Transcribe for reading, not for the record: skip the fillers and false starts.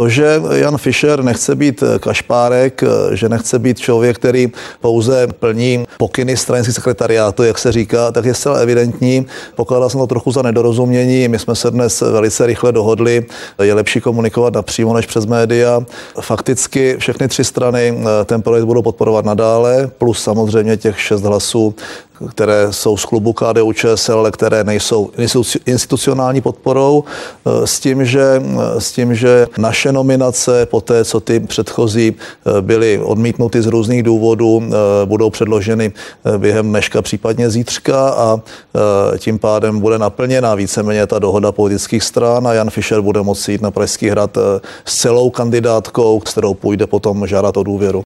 To, že Jan Fischer nechce být kašpárek, že nechce být člověk, který pouze plní pokyny stranických sekretariátů, jak se říká, tak je zcela evidentní. Pokládal jsem to trochu za nedorozumění. My jsme se dnes velice rychle dohodli. Je lepší komunikovat napřímo než přes média. Fakticky všechny tři strany ten projekt budou podporovat nadále, plus samozřejmě těch 6 hlasů, které jsou z klubu KDU-ČSL, ale které nejsou institucionální podporou, s tím, že naše nominace, po té, co ty předchozí byly odmítnuty z různých důvodů, budou předloženy během dneška, případně zítřka, a tím pádem bude naplněna víceméně ta dohoda politických stran a Jan Fischer bude moci jít na Pražský hrad s celou kandidátkou, s kterou půjde potom žádat o důvěru.